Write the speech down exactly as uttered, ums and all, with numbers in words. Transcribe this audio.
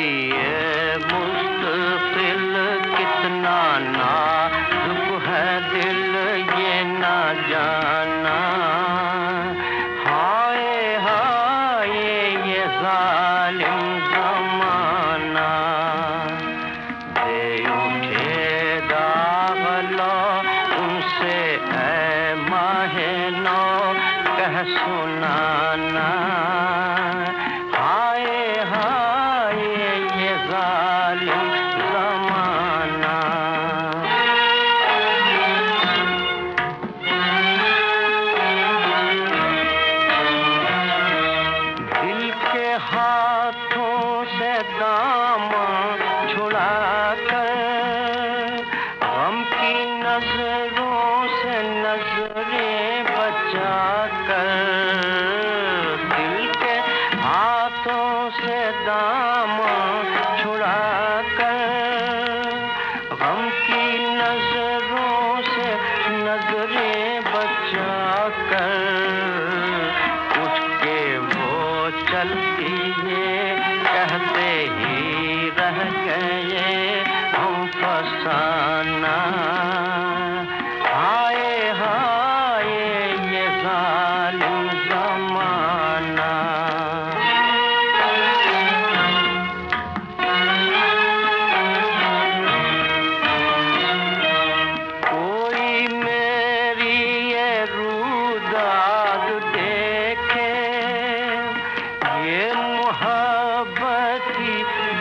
ये मुस्तकिल कितना नाजुक है दिल ये ना जाना। हाय हाय ये जालिम ज़माना, दे उठे दाग लो उनसे ऐ माहे नौ कह सुनाना। हाय हाय ये जालिम ज़माना। दिल के हाथों से दामन छुड़ा कर, गम की नजरों से नजरें बचा कर, दिल के हाथों से दामन छुड़ा कर, गम की नजरों से नजरें बचा कर, उठ के वो चलती है कहते ही रह गए हम फसाना। हाय हाय ये जालिम ज़माना। कोई मेरी ये रूदाग देखे, ये मोहब्बत की